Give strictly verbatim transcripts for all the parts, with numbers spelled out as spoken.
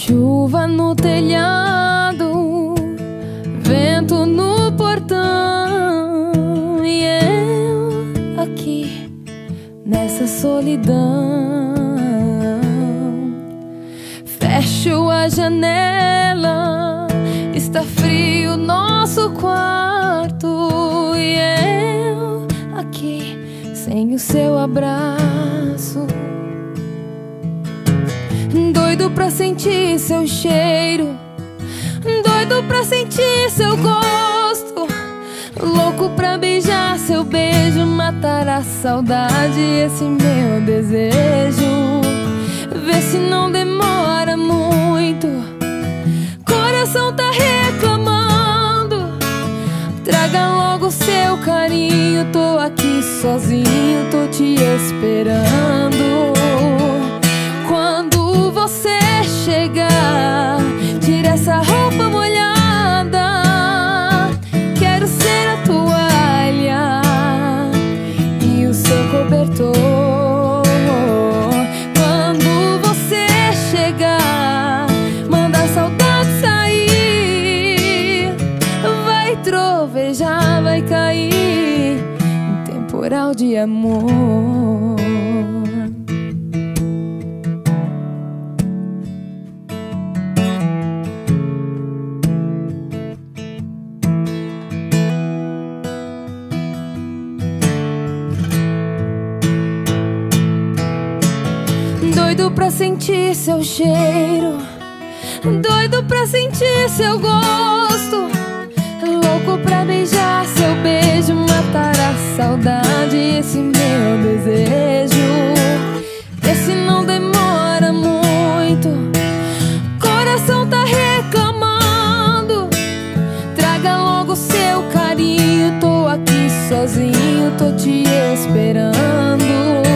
Chuva no telhado, vento no portão, e eu aqui nessa solidão. Fecho a janela, está frio nosso quarto, e eu aqui sem o seu abraço. Doido pra sentir seu cheiro, doido pra sentir seu gosto, louco pra beijar seu beijo, matar a saudade, esse meu desejo. Vê se não demora muito, coração tá reclamando. Traga logo seu carinho, tô aqui sozinho, tô te esperando. Quando você chegar, tira essa roupa molhada, quero ser a toalha e o seu cobertor. Quando você chegar, manda a saudade sair, vai trovejar, vai cair um temporal de amor. Doido pra sentir seu cheiro, doido pra sentir seu gosto, louco pra beijar seu beijo, matar a saudade, esse meu desejo. Esse não demora muito, coração tá reclamando. Traga logo seu carinho, tô aqui sozinho, tô te esperando.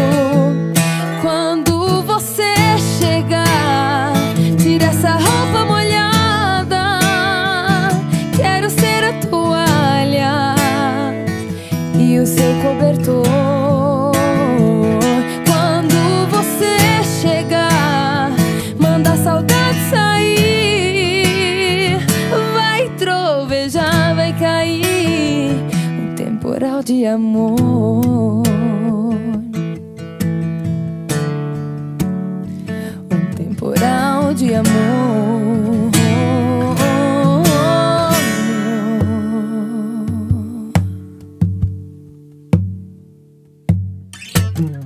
Quando você chegar, tira essa roupa molhada, quero ser a toalha e o seu cobertor. Quando você chegar, manda a saudade sair, vai trovejar, vai cair um temporal de amor. Temporal de amor.